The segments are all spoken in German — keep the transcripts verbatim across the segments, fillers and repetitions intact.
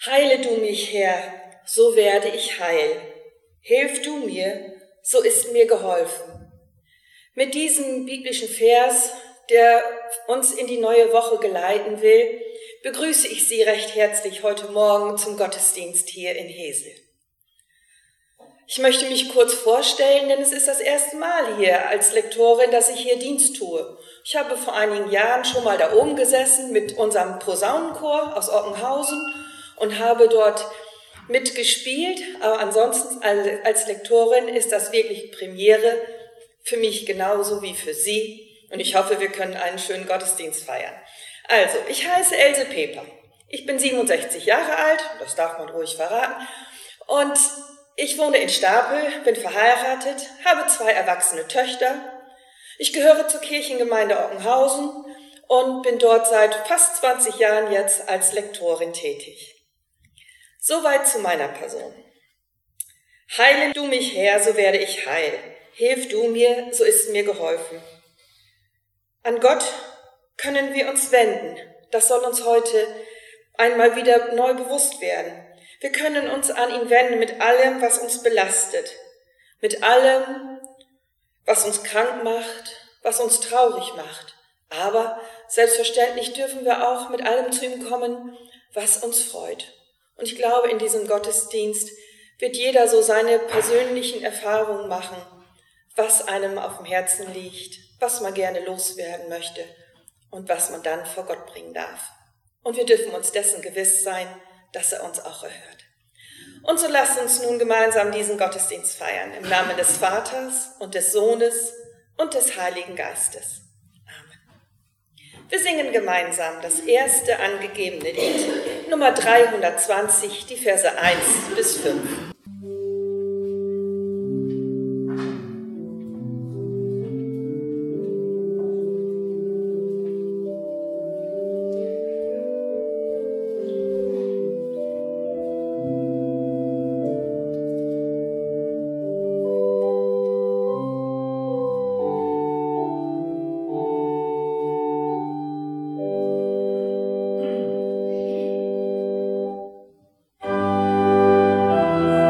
Heile du mich, Herr, so werde ich heil. Hilf du mir, so ist mir geholfen. Mit diesem biblischen Vers, der uns in die neue Woche geleiten will, begrüße ich Sie recht herzlich heute Morgen zum Gottesdienst hier in Hesel. Ich möchte mich kurz vorstellen, denn es ist das erste Mal hier als Lektorin, dass ich hier Dienst tue. Ich habe vor einigen Jahren schon mal da oben gesessen mit unserem Posaunenchor aus Ockenhausen und habe dort mitgespielt, aber ansonsten als Lektorin ist das wirklich Premiere für mich genauso wie für Sie und ich hoffe, wir können einen schönen Gottesdienst feiern. Also, ich heiße Else Peper. Ich bin siebenundsechzig Jahre alt, das darf man ruhig verraten, und ich wohne in Stapel, bin verheiratet, habe zwei erwachsene Töchter. Ich gehöre zur Kirchengemeinde Ockenhausen und bin dort seit fast zwanzig Jahren jetzt als Lektorin tätig. Soweit zu meiner Person. Heile du mich, Herr, so werde ich heil. Hilf du mir, so ist mir geholfen. An Gott können wir uns wenden. Das soll uns heute einmal wieder neu bewusst werden. Wir können uns an ihn wenden mit allem, was uns belastet, mit allem, was uns krank macht, was uns traurig macht. Aber selbstverständlich dürfen wir auch mit allem zu ihm kommen, was uns freut. Und ich glaube, in diesem Gottesdienst wird jeder so seine persönlichen Erfahrungen machen, was einem auf dem Herzen liegt, was man gerne loswerden möchte und was man dann vor Gott bringen darf. Und wir dürfen uns dessen gewiss sein, dass er uns auch erhört. Und so lasst uns nun gemeinsam diesen Gottesdienst feiern, im Namen des Vaters und des Sohnes und des Heiligen Geistes. Amen. Wir singen gemeinsam das erste angegebene Lied, Nummer dreihundertzwanzig, die Verse eins bis fünf. Thank you.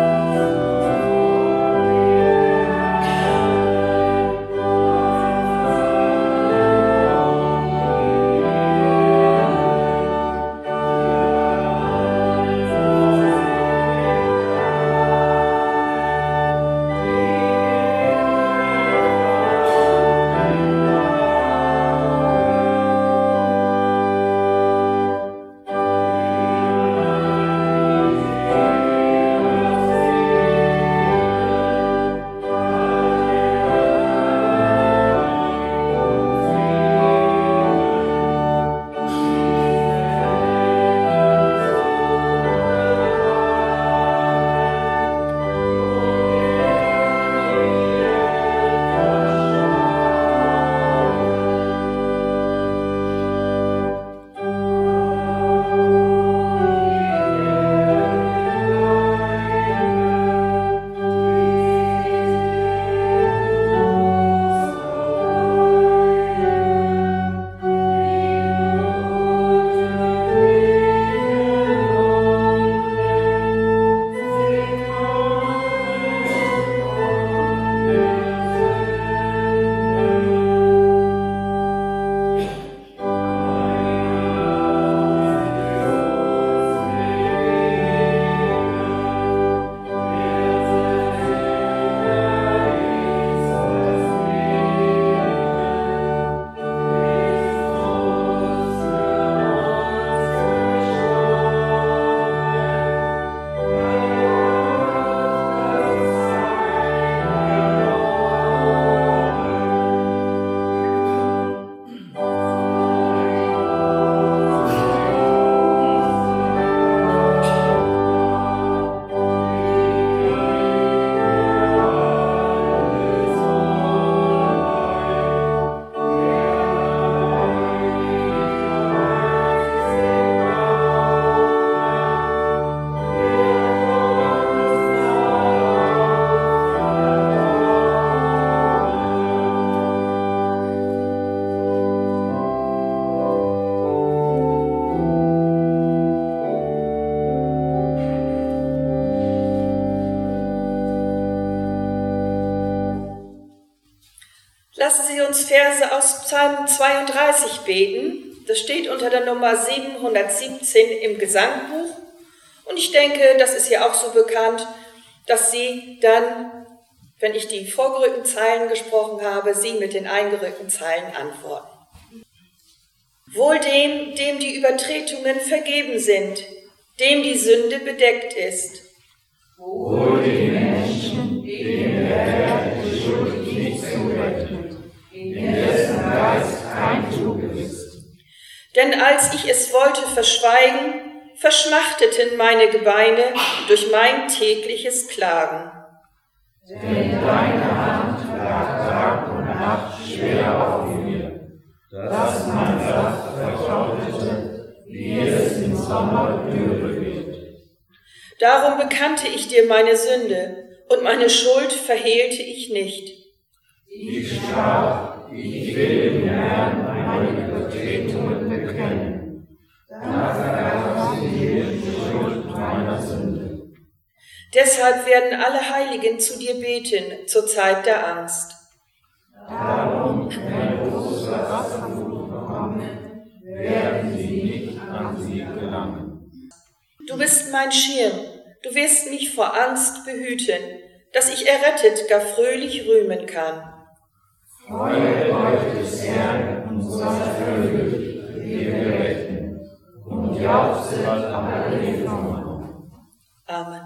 lassen Sie uns Verse aus Psalm zweiunddreißig beten. Das steht unter der Nummer siebenhundertsiebzehn im Gesangbuch. Und ich denke, das ist ja auch so bekannt, dass Sie dann, wenn ich die vorgerückten Zeilen gesprochen habe, Sie mit den eingerückten Zeilen antworten. Wohl dem, dem die Übertretungen vergeben sind, dem die Sünde bedeckt ist. Wohl dem Menschen, dem der Herr die Schuld nicht zurechnet, in dessen Geist kein Trug ist. Denn als ich es wollte verschweigen, verschmachteten meine Gebeine durch mein tägliches Klagen. Denn deine Hand lag Tag und Nacht schwer auf mir, dass mein Saft vertrocknete, wie es im Sommer Dürre wird. Darum bekannte ich dir meine Sünde, und meine Schuld verhehlte ich nicht. Ich sprach, ich will dem Herrn meine Übertretungen bekennen. Da vergab sie mir die Schuld meiner Sünde. Deshalb werden alle Heiligen zu dir beten zur Zeit der Angst. Darum, wenn große Wasserflut kommen, werden sie nicht an sie gelangen. Du bist mein Schirm, du wirst mich vor Angst behüten, dass ich errettet gar fröhlich rühmen kann. Freut euch des Herrn, unser Fröhlich, wir Gerechten, und jauchzet alle Gefangenen. Amen.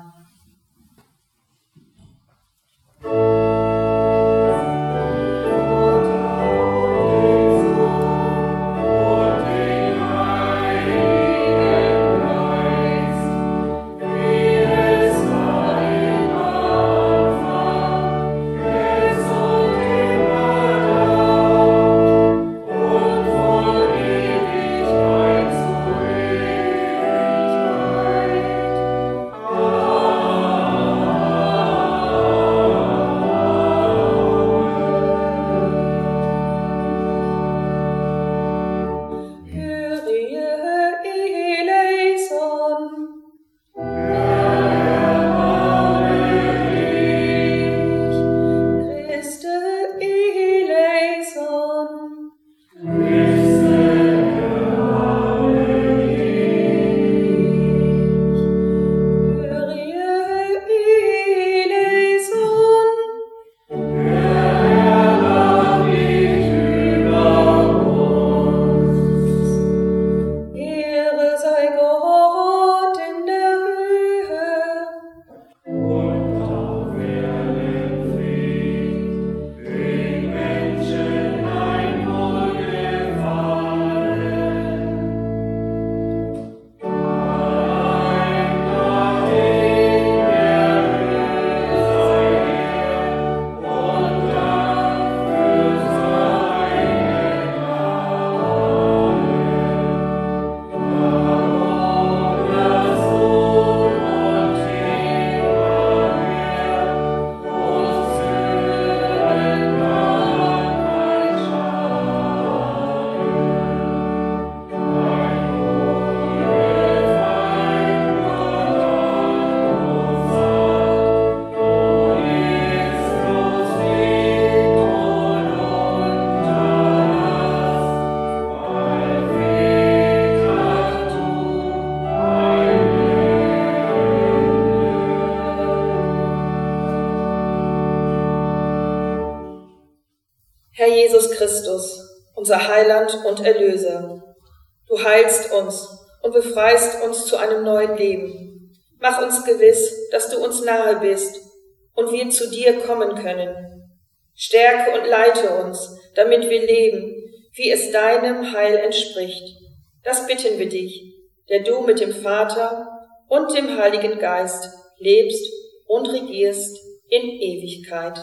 Herr Jesus Christus, unser Heiland und Erlöser, du heilst uns und befreist uns zu einem neuen Leben. Mach uns gewiss, dass du uns nahe bist und wir zu dir kommen können. Stärke und leite uns, damit wir leben, wie es deinem Heil entspricht. Das bitten wir dich, der du mit dem Vater und dem Heiligen Geist lebst und regierst in Ewigkeit.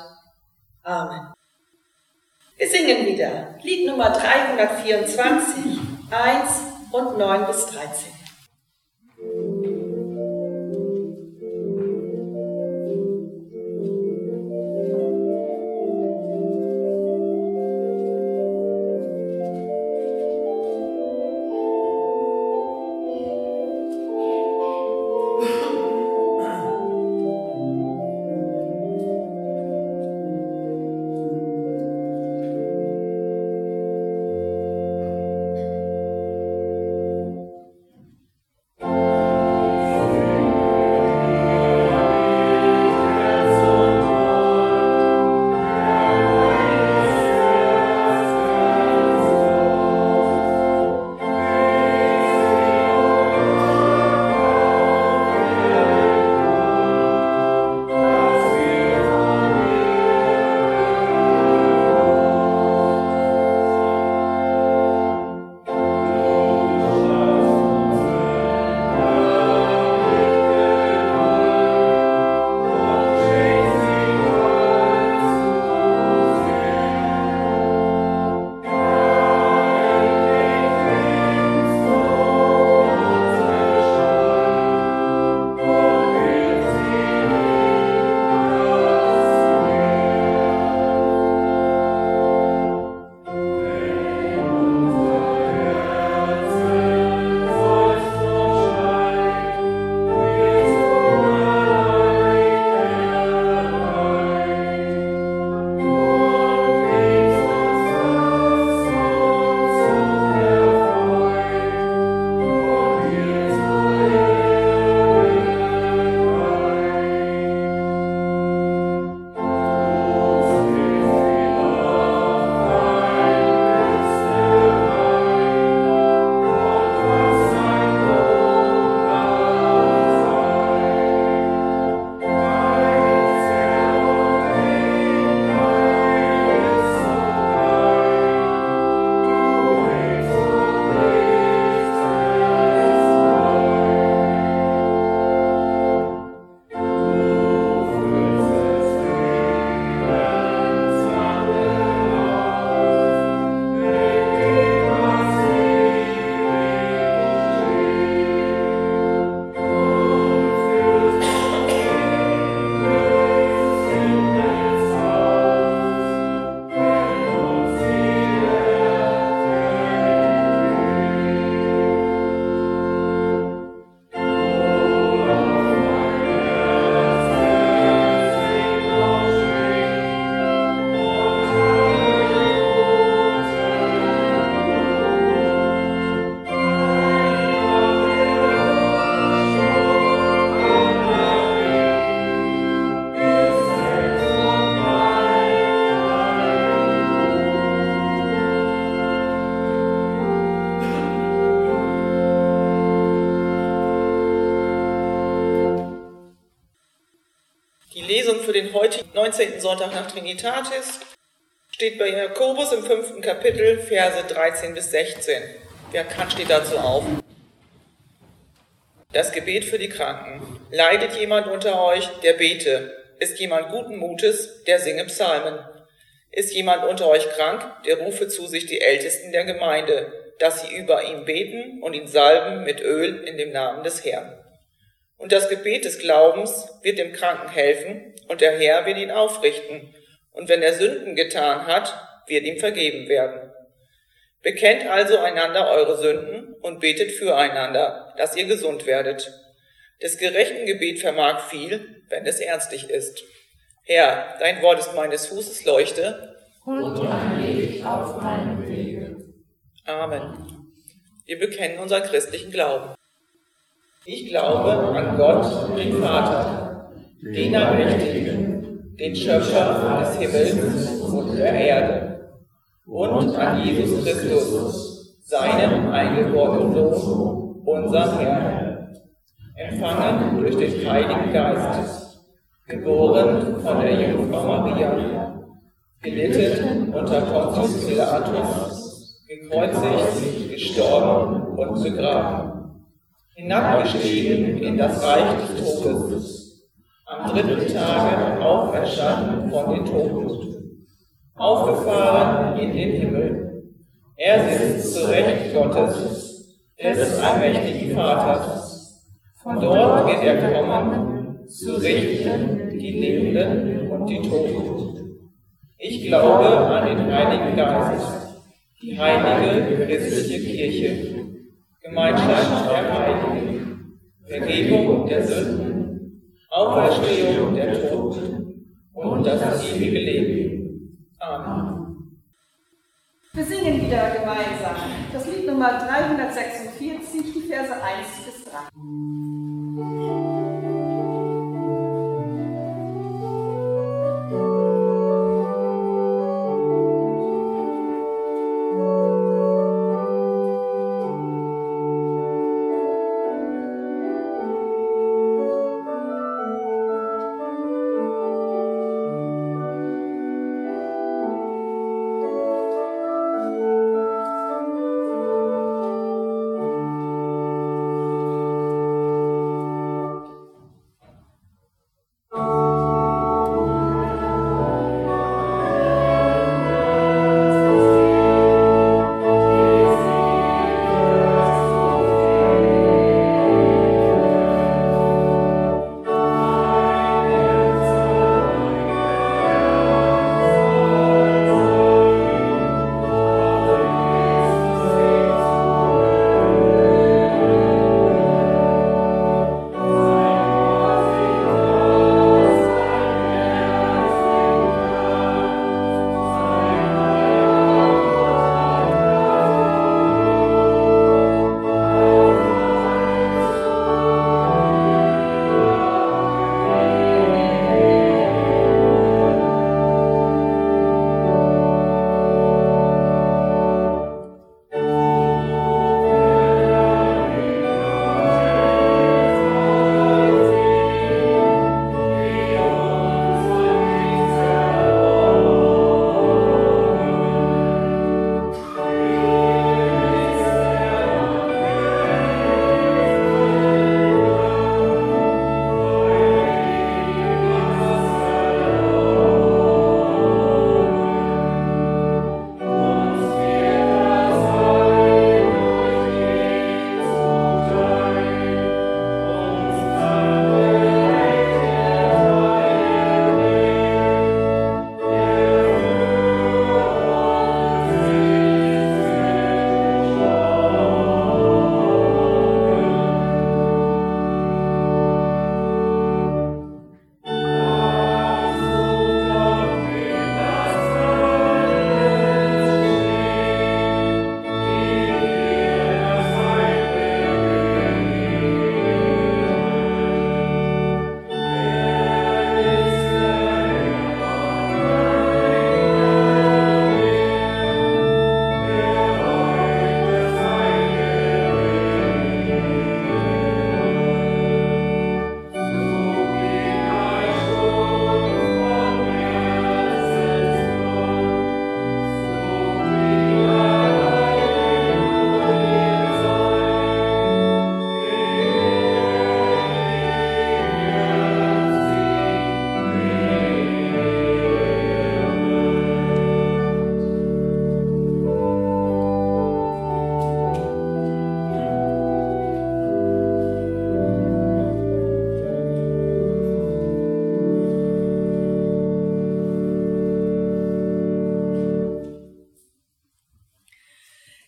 Amen. Wir singen wieder Lied Nummer dreihundertvierundzwanzig, eins und neun bis dreizehn. für den heutigen neunzehnten Sonntag nach Trinitatis steht bei Jakobus im fünften Kapitel, Verse dreizehn bis sechzehn. Wer kann, steht dazu auf. Das Gebet für die Kranken. Leidet jemand unter euch, der bete. Ist jemand guten Mutes, der singe Psalmen. Ist jemand unter euch krank, der rufe zu sich die Ältesten der Gemeinde, dass sie über ihn beten und ihn salben mit Öl in dem Namen des Herrn. Und das Gebet des Glaubens wird dem Kranken helfen, und der Herr wird ihn aufrichten. Und wenn er Sünden getan hat, wird ihm vergeben werden. Bekennt also einander eure Sünden und betet füreinander, dass ihr gesund werdet. Des gerechten Gebet vermag viel, wenn es ernstlich ist. Herr, dein Wort ist meines Fußes Leuchte und ein Licht auf meinem Wege. Amen. Wir bekennen unseren christlichen Glauben. Ich glaube an Gott, den Vater, den Allmächtigen, den Schöpfer des Himmels und der Erde, und an Jesus Christus, seinen eingeborenen Sohn, unseren Herrn, empfangen durch den Heiligen Geist, geboren von der Jungfrau Maria, gelitten unter Pontius Pilatus, gekreuzigt, gestorben und begraben, hinabgestiegen in das Reich des Todes, am dritten Tage auferstanden von den Toten, aufgefahren in den Himmel. Er sitzt zu Recht Gottes, des allmächtigen Vaters. Von dort wird er kommen, zu richten die Lebenden und die Toten. Ich glaube an den Heiligen Geist, die heilige christliche Kirche, Gemeinschaft der Heiligen, Vergebung der Sünden, Auferstehung der Toten und das ewige Leben. Amen. Wir singen wieder gemeinsam das Lied Nummer dreihundertsechsundvierzig, die Verse eins bis drei.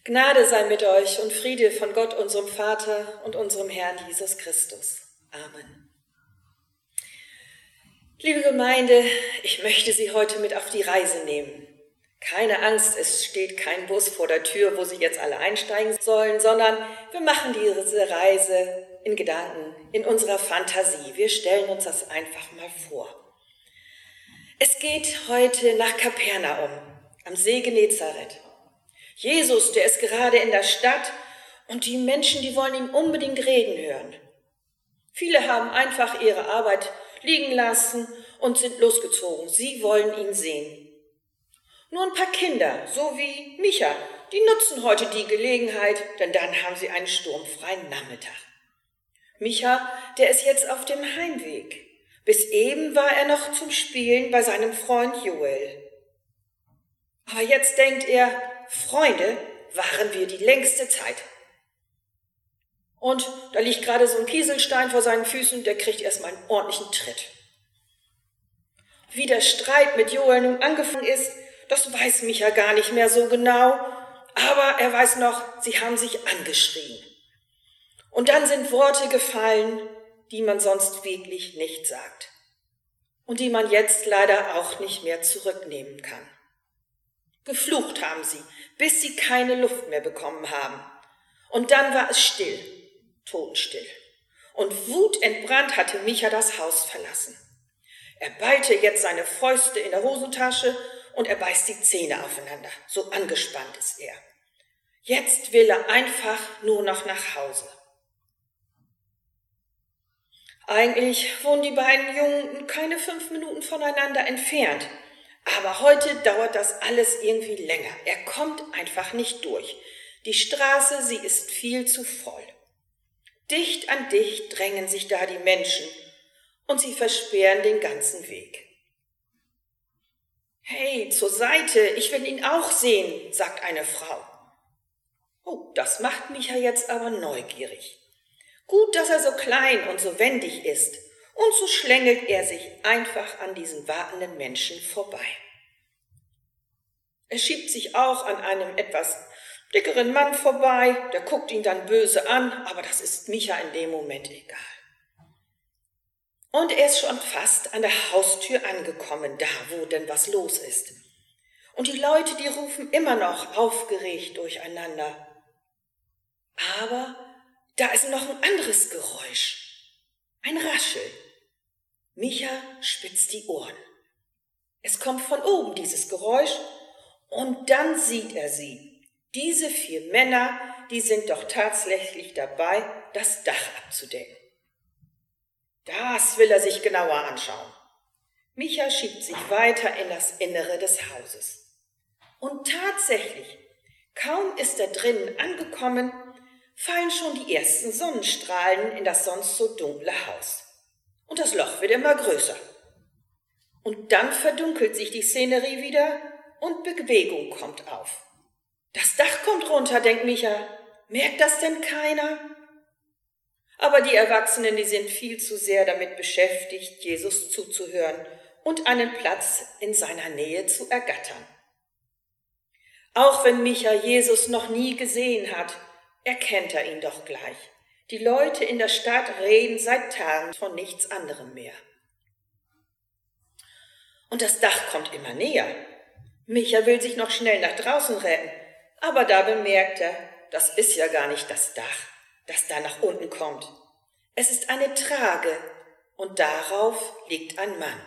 Gnade sei mit euch und Friede von Gott, unserem Vater und unserem Herrn Jesus Christus. Amen. Liebe Gemeinde, ich möchte Sie heute mit auf die Reise nehmen. Keine Angst, es steht kein Bus vor der Tür, wo Sie jetzt alle einsteigen sollen, sondern wir machen diese Reise in Gedanken, in unserer Fantasie. Wir stellen uns das einfach mal vor. Es geht heute nach Kapernaum, am See Genezareth. Jesus, der ist gerade in der Stadt und die Menschen, die wollen ihn unbedingt reden hören. Viele haben einfach ihre Arbeit liegen lassen und sind losgezogen. Sie wollen ihn sehen. Nur ein paar Kinder, so wie Micha, die nutzen heute die Gelegenheit, denn dann haben sie einen sturmfreien Nachmittag. Micha, der ist jetzt auf dem Heimweg. Bis eben war er noch zum Spielen bei seinem Freund Joel. Aber jetzt denkt er, Freunde, waren wir die längste Zeit. Und da liegt gerade so ein Kieselstein vor seinen Füßen, der kriegt erstmal einen ordentlichen Tritt. Wie der Streit mit Joel nun angefangen ist, das weiß Micha gar nicht mehr so genau, aber er weiß noch, sie haben sich angeschrien. Und dann sind Worte gefallen, die man sonst wirklich nicht sagt und die man jetzt leider auch nicht mehr zurücknehmen kann. Geflucht haben sie, bis sie keine Luft mehr bekommen haben. Und dann war es still, totenstill. Und wutentbrannt hatte Micha das Haus verlassen. Er ballte jetzt seine Fäuste in der Hosentasche und er beißt die Zähne aufeinander. So angespannt ist er. Jetzt will er einfach nur noch nach Hause. Eigentlich wohnen die beiden Jungen keine fünf Minuten voneinander entfernt. Aber heute dauert das alles irgendwie länger. Er kommt einfach nicht durch. Die Straße, sie ist viel zu voll. Dicht an dicht drängen sich da die Menschen und sie versperren den ganzen Weg. Hey, zur Seite, ich will ihn auch sehen, sagt eine Frau. Oh, das macht Micha jetzt aber neugierig. Gut, dass er so klein und so wendig ist. Und so schlängelt er sich einfach an diesen wartenden Menschen vorbei. Er schiebt sich auch an einem etwas dickeren Mann vorbei, der guckt ihn dann böse an, aber das ist Micha in dem Moment egal. Und er ist schon fast an der Haustür angekommen, da wo denn was los ist. Und die Leute, die rufen immer noch aufgeregt durcheinander. Aber da ist noch ein anderes Geräusch, ein Rascheln. Micha spitzt die Ohren. Es kommt von oben, dieses Geräusch, und dann sieht er sie. Diese vier Männer, die sind doch tatsächlich dabei, das Dach abzudecken. Das will er sich genauer anschauen. Micha schiebt sich weiter in das Innere des Hauses. Und tatsächlich, kaum ist er drinnen angekommen, fallen schon die ersten Sonnenstrahlen in das sonst so dunkle Haus. Und das Loch wird immer größer. Und dann verdunkelt sich die Szenerie wieder und Bewegung kommt auf. Das Dach kommt runter, denkt Micha. Merkt das denn keiner? Aber die Erwachsenen, die sind viel zu sehr damit beschäftigt, Jesus zuzuhören und einen Platz in seiner Nähe zu ergattern. Auch wenn Micha Jesus noch nie gesehen hat, erkennt er ihn doch gleich. Die Leute in der Stadt reden seit Tagen von nichts anderem mehr. Und das Dach kommt immer näher. Micha will sich noch schnell nach draußen retten, aber da bemerkt er, das ist ja gar nicht das Dach, das da nach unten kommt. Es ist eine Trage und darauf liegt ein Mann.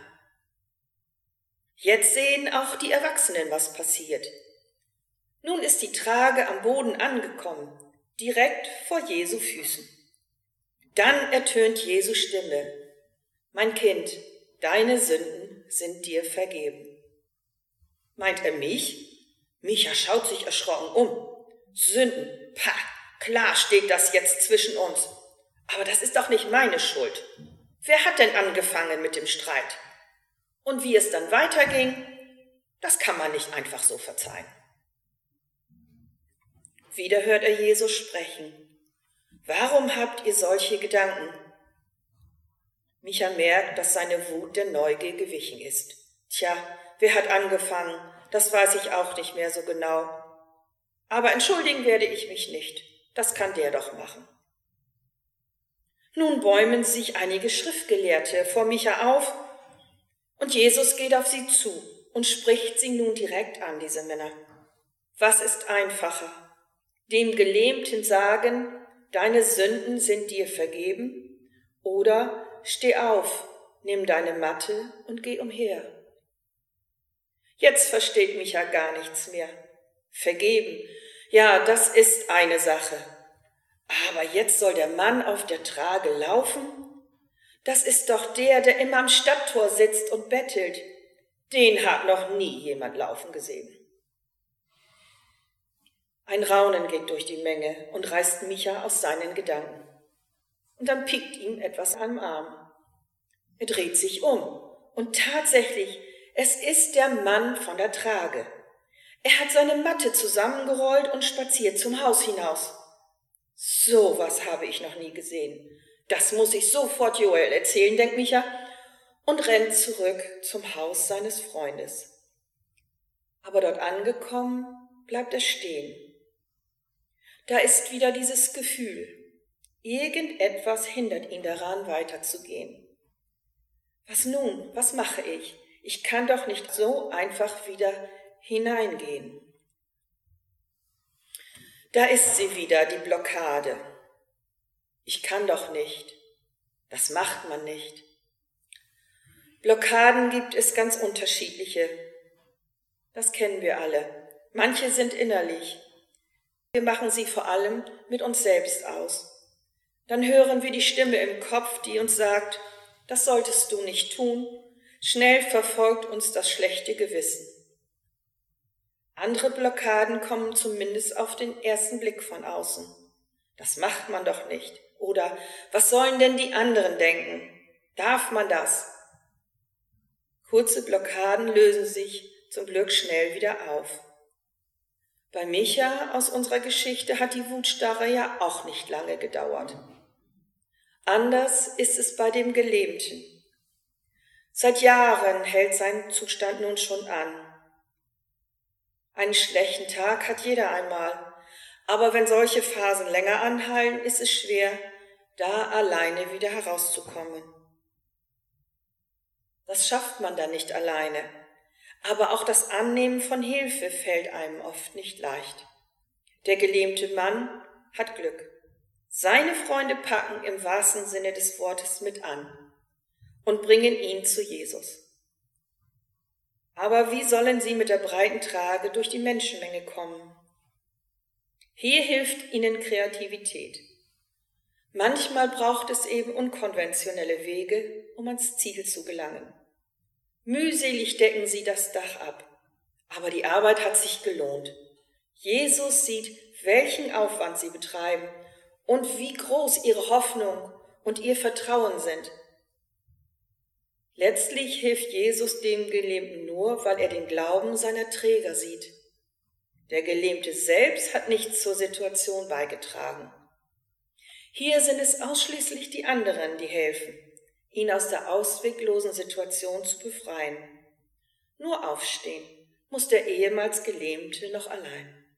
Jetzt sehen auch die Erwachsenen, was passiert. Nun ist die Trage am Boden angekommen, direkt vor Jesu Füßen. Dann ertönt Jesu Stimme: Mein Kind, deine Sünden sind dir vergeben. Meint er mich? Micha schaut sich erschrocken um. Sünden, pah, klar steht das jetzt zwischen uns. Aber das ist doch nicht meine Schuld. Wer hat denn angefangen mit dem Streit? Und wie es dann weiterging, das kann man nicht einfach so verzeihen. Wieder hört er Jesus sprechen. Warum habt ihr solche Gedanken? Micha merkt, dass seine Wut der Neugier gewichen ist. Tja, wer hat angefangen? Das weiß ich auch nicht mehr so genau. Aber entschuldigen werde ich mich nicht. Das kann der doch machen. Nun bäumen sich einige Schriftgelehrte vor Micha auf und Jesus geht auf sie zu und spricht sie nun direkt an, diese Männer. Was ist einfacher? Dem Gelähmten sagen, deine Sünden sind dir vergeben, oder steh auf, nimm deine Matte und geh umher. Jetzt versteht Micha gar nichts mehr. Vergeben, ja, das ist eine Sache. Aber jetzt soll der Mann auf der Trage laufen? Das ist doch der, der immer am Stadttor sitzt und bettelt. Den hat noch nie jemand laufen gesehen. Ein Raunen geht durch die Menge und reißt Micha aus seinen Gedanken. Und dann piekt ihm etwas am Arm. Er dreht sich um und tatsächlich, es ist der Mann von der Trage. Er hat seine Matte zusammengerollt und spaziert zum Haus hinaus. So was habe ich noch nie gesehen. Das muss ich sofort Joel erzählen, denkt Micha, und rennt zurück zum Haus seines Freundes. Aber dort angekommen, bleibt er stehen. Da ist wieder dieses Gefühl. Irgendetwas hindert ihn daran, weiterzugehen. Was nun? Was mache ich? Ich kann doch nicht so einfach wieder hineingehen. Da ist sie wieder, die Blockade. Ich kann doch nicht. Das macht man nicht. Blockaden gibt es ganz unterschiedliche. Das kennen wir alle. Manche sind innerlich. Wir machen sie vor allem mit uns selbst aus. Dann hören wir die Stimme im Kopf, die uns sagt, das solltest du nicht tun. Schnell verfolgt uns das schlechte Gewissen. Andere Blockaden kommen zumindest auf den ersten Blick von außen. Das macht man doch nicht. Oder was sollen denn die anderen denken? Darf man das? Kurze Blockaden lösen sich zum Glück schnell wieder auf. Bei Micha aus unserer Geschichte hat die Wutstarre ja auch nicht lange gedauert. Anders ist es bei dem Gelähmten. Seit Jahren hält sein Zustand nun schon an. Einen schlechten Tag hat jeder einmal, aber wenn solche Phasen länger anhalten, ist es schwer, da alleine wieder herauszukommen. Das schafft man dann nicht alleine, aber auch das Annehmen von Hilfe fällt einem oft nicht leicht. Der gelähmte Mann hat Glück. Seine Freunde packen im wahrsten Sinne des Wortes mit an und bringen ihn zu Jesus. Aber wie sollen sie mit der breiten Trage durch die Menschenmenge kommen? Hier hilft ihnen Kreativität. Manchmal braucht es eben unkonventionelle Wege, um ans Ziel zu gelangen. Mühselig decken sie das Dach ab, aber die Arbeit hat sich gelohnt. Jesus sieht, welchen Aufwand sie betreiben und wie groß ihre Hoffnung und ihr Vertrauen sind. Letztlich hilft Jesus dem Gelähmten nur, weil er den Glauben seiner Träger sieht. Der Gelähmte selbst hat nichts zur Situation beigetragen. Hier sind es ausschließlich die anderen, die helfen, ihn aus der ausweglosen Situation zu befreien. Nur aufstehen muss der ehemals Gelähmte noch allein.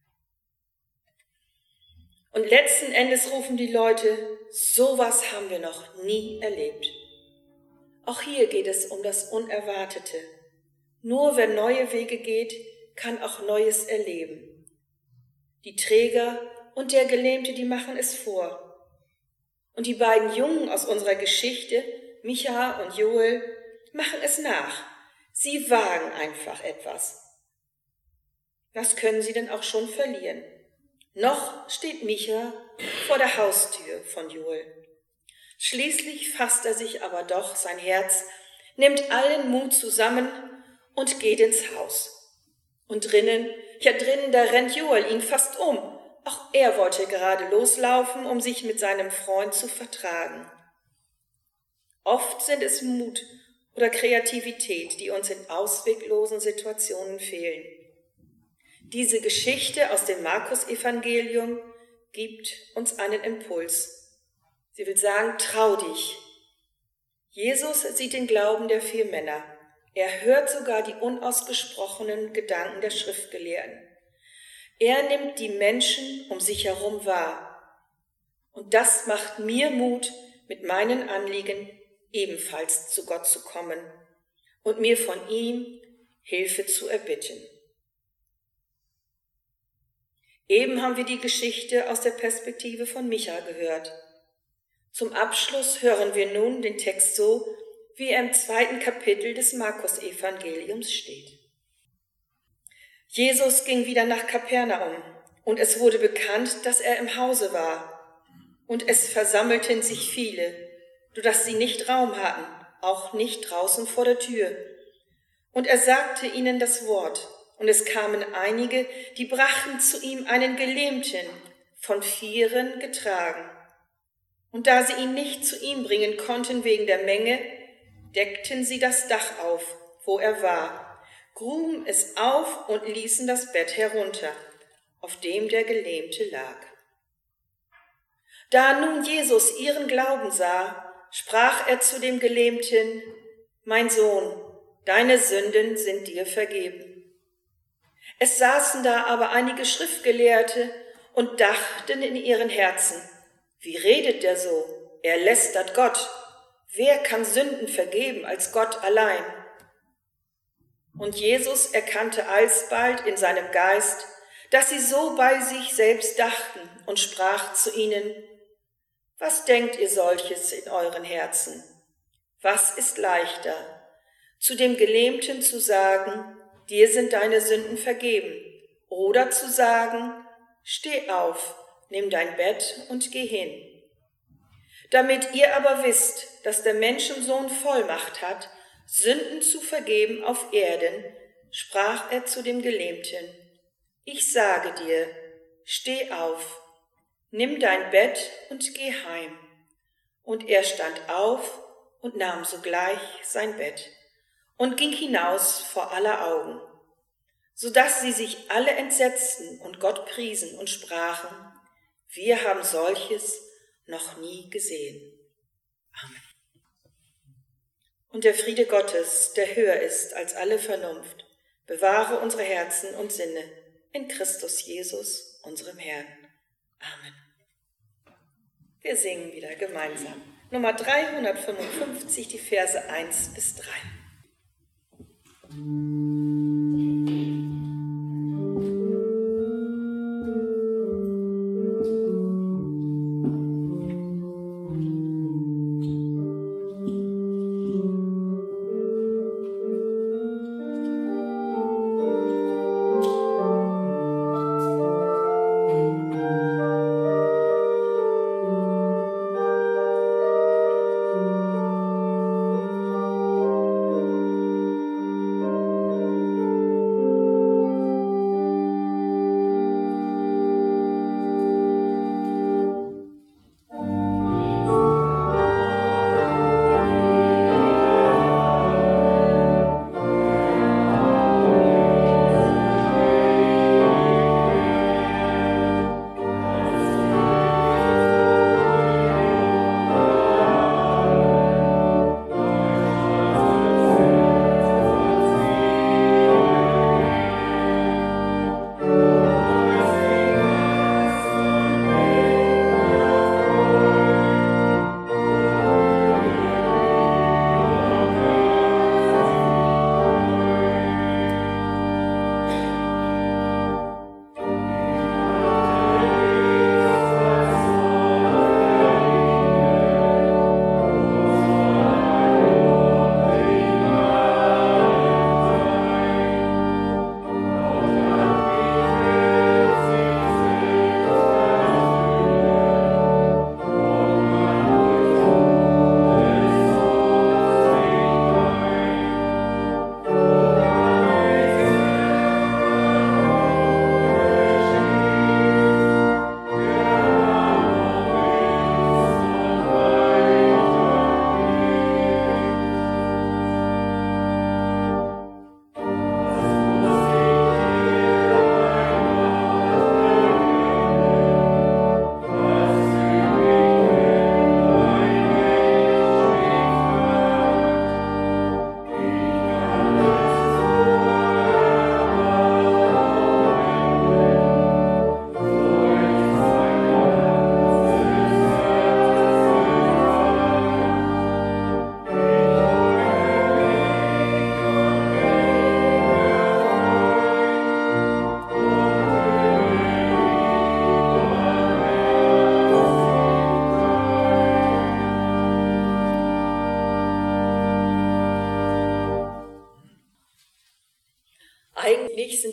Und letzten Endes rufen die Leute, sowas haben wir noch nie erlebt. Auch hier geht es um das Unerwartete. Nur wer neue Wege geht, kann auch Neues erleben. Die Träger und der Gelähmte, die machen es vor. Und die beiden Jungen aus unserer Geschichte, Micha und Joel, machen es nach. Sie wagen einfach etwas. Was können sie denn auch schon verlieren? Noch steht Micha vor der Haustür von Joel. Schließlich fasst er sich aber doch sein Herz, nimmt allen Mut zusammen und geht ins Haus. Und drinnen, ja drinnen, da rennt Joel ihn fast um. Auch er wollte gerade loslaufen, um sich mit seinem Freund zu vertragen. Oft sind es Mut oder Kreativität, die uns in ausweglosen Situationen fehlen. Diese Geschichte aus dem Markus-Evangelium gibt uns einen Impuls. Sie will sagen, trau dich. Jesus sieht den Glauben der vier Männer. Er hört sogar die unausgesprochenen Gedanken der Schriftgelehrten. Er nimmt die Menschen um sich herum wahr. Und das macht mir Mut, mit meinen Anliegen ebenfalls zu Gott zu kommen und mir von ihm Hilfe zu erbitten. Eben haben wir die Geschichte aus der Perspektive von Micha gehört. Zum Abschluss hören wir nun den Text so, wie er im zweiten Kapitel des Markus-Evangeliums steht. Jesus ging wieder nach Kapernaum, und es wurde bekannt, dass er im Hause war. Und es versammelten sich viele, sodass sie nicht Raum hatten, auch nicht draußen vor der Tür. Und er sagte ihnen das Wort, und es kamen einige, die brachten zu ihm einen Gelähmten, von Vieren getragen. Und da sie ihn nicht zu ihm bringen konnten wegen der Menge, deckten sie das Dach auf, wo er war, gruben es auf und ließen das Bett herunter, auf dem der Gelähmte lag. Da nun Jesus ihren Glauben sah, sprach er zu dem Gelähmten: Mein Sohn, deine Sünden sind dir vergeben. Es saßen da aber einige Schriftgelehrte und dachten in ihren Herzen: Wie redet der so? Er lästert Gott. Wer kann Sünden vergeben als Gott allein? Und Jesus erkannte alsbald in seinem Geist, dass sie so bei sich selbst dachten, und sprach zu ihnen: Was denkt ihr solches in euren Herzen? Was ist leichter, zu dem Gelähmten zu sagen: Dir sind deine Sünden vergeben, oder zu sagen: Steh auf, nimm dein Bett und geh hin. Damit ihr aber wisst, dass der Menschensohn Vollmacht hat, Sünden zu vergeben auf Erden, sprach er zu dem Gelähmten: Ich sage dir, steh auf, nimm dein Bett und geh heim. Und er stand auf und nahm sogleich sein Bett und ging hinaus vor aller Augen, so dass sie sich alle entsetzten und Gott priesen und sprachen: Wir haben solches noch nie gesehen. Amen. Und der Friede Gottes, der höher ist als alle Vernunft, bewahre unsere Herzen und Sinne in Christus Jesus, unserem Herrn. Amen. Wir singen wieder gemeinsam Nummer dreihundertfünfundfünfzig, die Verse eins bis drei.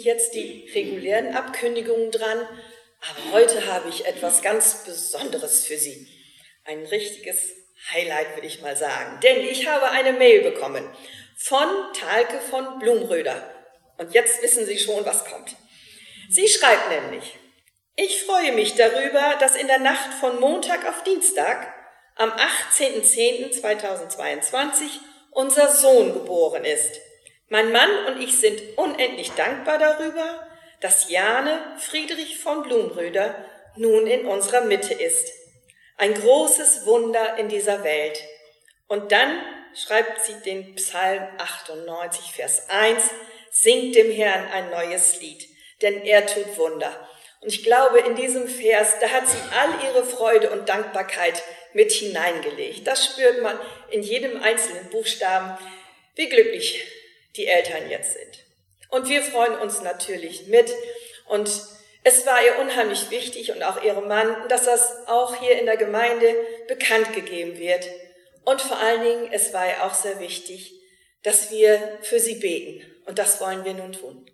jetzt die regulären Abkündigungen dran, aber heute habe ich etwas ganz Besonderes für Sie. Ein richtiges Highlight, würde ich mal sagen. Denn ich habe eine Mail bekommen von Thalke von Blumröder. Und jetzt wissen Sie schon, was kommt. Sie schreibt nämlich: Ich freue mich darüber, dass in der Nacht von Montag auf Dienstag am achtzehnten zehnten zweitausendzweiundzwanzig unser Sohn geboren ist. Mein Mann und ich sind unendlich dankbar darüber, dass Jane Friedrich von Blumröder nun in unserer Mitte ist. Ein großes Wunder in dieser Welt. Und dann schreibt sie den Psalm achtundneunzig, Vers eins, singt dem Herrn ein neues Lied, denn er tut Wunder. Und ich glaube, in diesem Vers, da hat sie all ihre Freude und Dankbarkeit mit hineingelegt. Das spürt man in jedem einzelnen Buchstaben, wie glücklich die Eltern jetzt sind. Und wir freuen uns natürlich mit. Und es war ihr unheimlich wichtig und auch ihrem Mann, dass das auch hier in der Gemeinde bekannt gegeben wird. Und vor allen Dingen, es war ihr auch sehr wichtig, dass wir für sie beten. Und das wollen wir nun tun.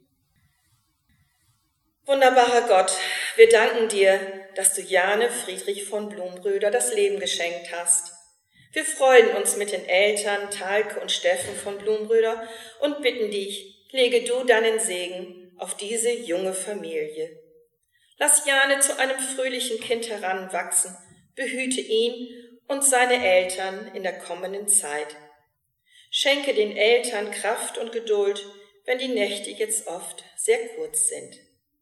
Wunderbarer Gott, wir danken dir, dass du Jane Friedrich von Blumröder das Leben geschenkt hast. Wir freuen uns mit den Eltern Thalke und Steffen von Blumröder und bitten dich, lege du deinen Segen auf diese junge Familie. Lass Jane zu einem fröhlichen Kind heranwachsen, behüte ihn und seine Eltern in der kommenden Zeit. Schenke den Eltern Kraft und Geduld, wenn die Nächte jetzt oft sehr kurz sind.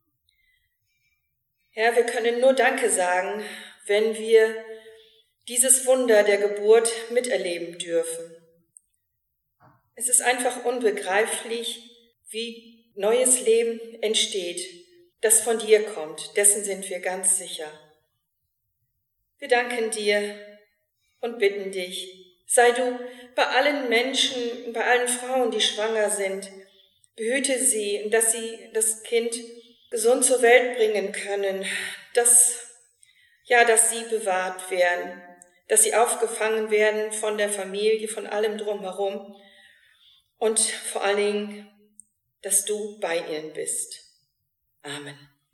Herr, wir können nur Danke sagen, wenn wir dieses Wunder der Geburt miterleben dürfen. Es ist einfach unbegreiflich, wie neues Leben entsteht, das von dir kommt. Dessen sind wir ganz sicher. Wir danken dir und bitten dich, sei du bei allen Menschen, bei allen Frauen, die schwanger sind, behüte sie, dass sie das Kind gesund zur Welt bringen können, dass, ja, dass sie bewahrt werden, dass sie aufgefangen werden von der Familie, von allem drumherum und vor allen Dingen, dass du bei ihnen bist. Amen.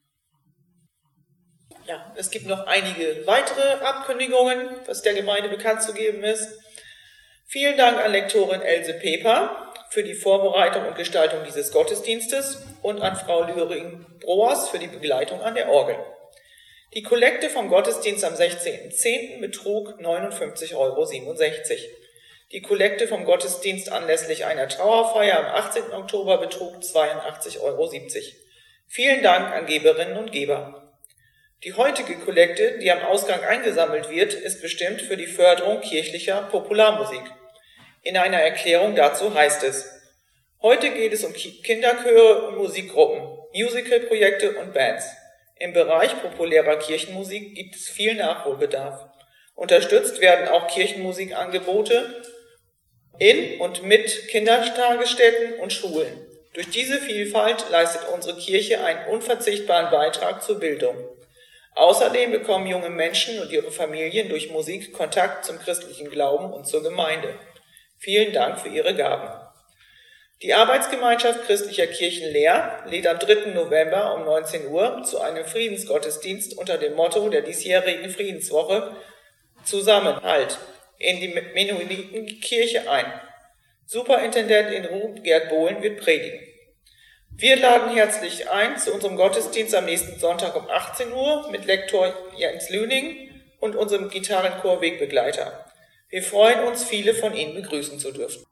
Ja, es gibt noch einige weitere Abkündigungen, was der Gemeinde bekannt zu geben ist. Vielen Dank an Lektorin Else Peper für die Vorbereitung und Gestaltung dieses Gottesdienstes und an Frau Löring-Broers für die Begleitung an der Orgel. Die Kollekte vom Gottesdienst am sechzehnten zehnten betrug neunundfünfzig Euro siebenundsechzig. Die Kollekte vom Gottesdienst anlässlich einer Trauerfeier am achtzehnten Oktober betrug zweiundachtzig Euro siebzig. Vielen Dank an Geberinnen und Geber. Die heutige Kollekte, die am Ausgang eingesammelt wird, ist bestimmt für die Förderung kirchlicher Popularmusik. In einer Erklärung dazu heißt es: Heute geht es um Kinderchöre und Musikgruppen, Musicalprojekte und Bands. Im Bereich populärer Kirchenmusik gibt es viel Nachholbedarf. Unterstützt werden auch Kirchenmusikangebote in und mit Kindertagesstätten und Schulen. Durch diese Vielfalt leistet unsere Kirche einen unverzichtbaren Beitrag zur Bildung. Außerdem bekommen junge Menschen und ihre Familien durch Musik Kontakt zum christlichen Glauben und zur Gemeinde. Vielen Dank für Ihre Gaben. Die Arbeitsgemeinschaft christlicher Kirchen Leer lädt am dritten November um neunzehn Uhr zu einem Friedensgottesdienst unter dem Motto der diesjährigen Friedenswoche Zusammenhalt in die Mennonitenkirche ein. Superintendent in Ruhm Gerd Bohlen wird predigen. Wir laden herzlich ein zu unserem Gottesdienst am nächsten Sonntag um achtzehn Uhr mit Lektor Jens Lüning und unserem Gitarrenchor Wegbegleiter. Wir freuen uns, viele von Ihnen begrüßen zu dürfen.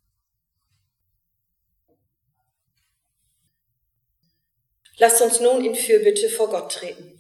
Lasst uns nun in Fürbitte vor Gott treten.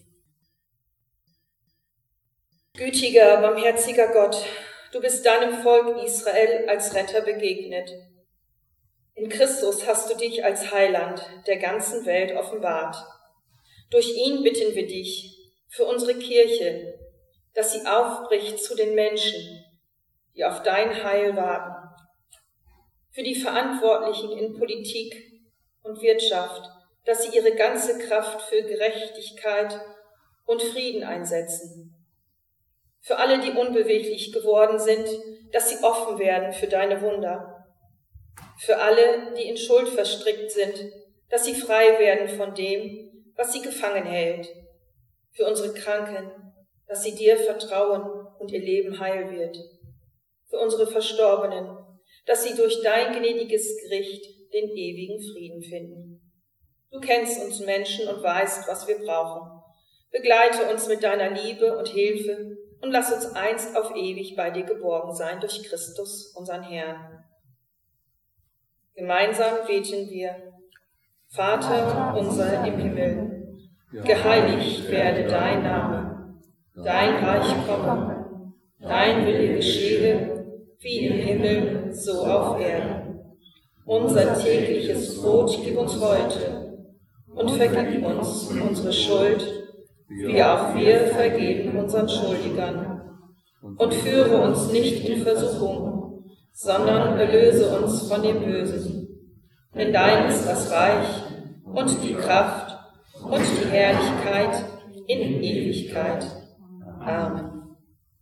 Gütiger, barmherziger Gott, du bist deinem Volk Israel als Retter begegnet. In Christus hast du dich als Heiland der ganzen Welt offenbart. Durch ihn bitten wir dich für unsere Kirche, dass sie aufbricht zu den Menschen, die auf dein Heil warten. Für die Verantwortlichen in Politik und Wirtschaft, dass sie ihre ganze Kraft für Gerechtigkeit und Frieden einsetzen. Für alle, die unbeweglich geworden sind, dass sie offen werden für deine Wunder. Für alle, die in Schuld verstrickt sind, dass sie frei werden von dem, was sie gefangen hält. Für unsere Kranken, dass sie dir vertrauen und ihr Leben heil wird. Für unsere Verstorbenen, dass sie durch dein gnädiges Gericht den ewigen Frieden finden. Du kennst uns Menschen und weißt, was wir brauchen. Begleite uns mit deiner Liebe und Hilfe und lass uns einst auf ewig bei dir geborgen sein durch Christus, unseren Herrn. Gemeinsam beten wir: Vater unser im Himmel, geheiligt werde dein Name, dein Reich komme, dein Wille geschehe, wie im Himmel, so auf Erden. Unser tägliches Brot gib uns heute und vergib uns unsere Schuld, wie auch wir vergeben unseren Schuldigern. Und führe uns nicht in Versuchung, sondern erlöse uns von dem Bösen. Denn dein ist das Reich und die Kraft und die Herrlichkeit in Ewigkeit. Amen.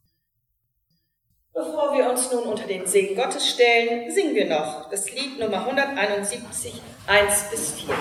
Bevor wir uns nun unter den Segen Gottes stellen, singen wir noch das Lied Nummer hunderteinundsiebzig, eins bis vier.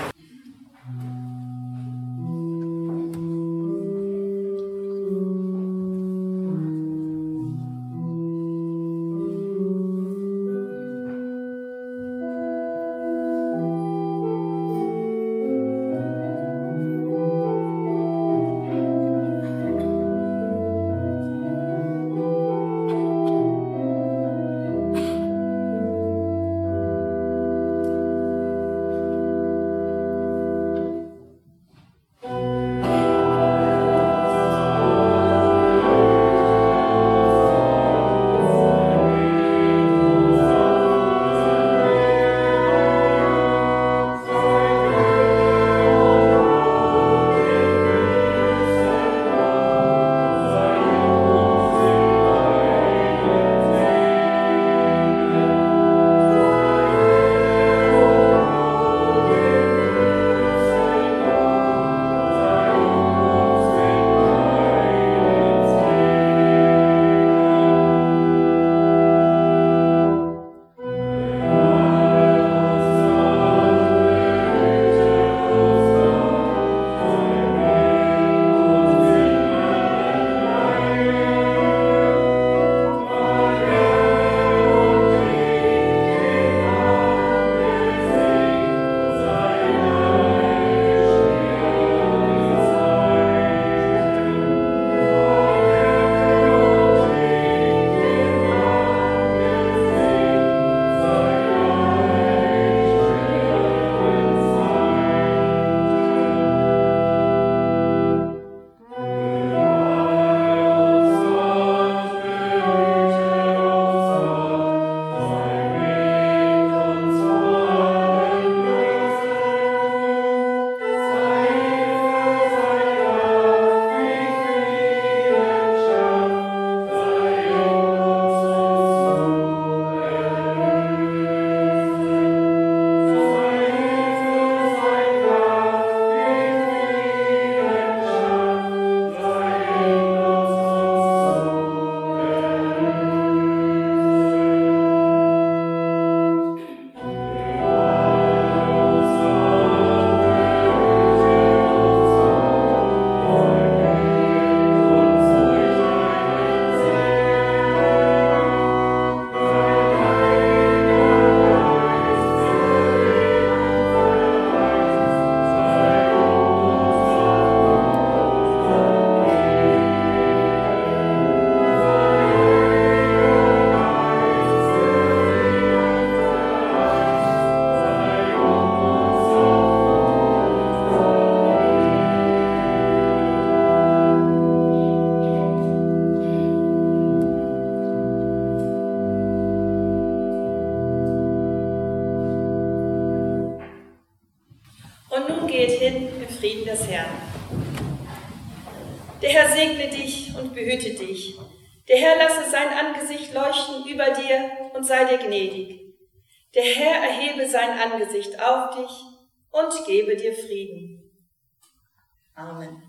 geht hin im Frieden des Herrn. Der Herr segne dich und behüte dich. Der Herr lasse sein Angesicht leuchten über dir und sei dir gnädig. Der Herr erhebe sein Angesicht auf dich und gebe dir Frieden. Amen.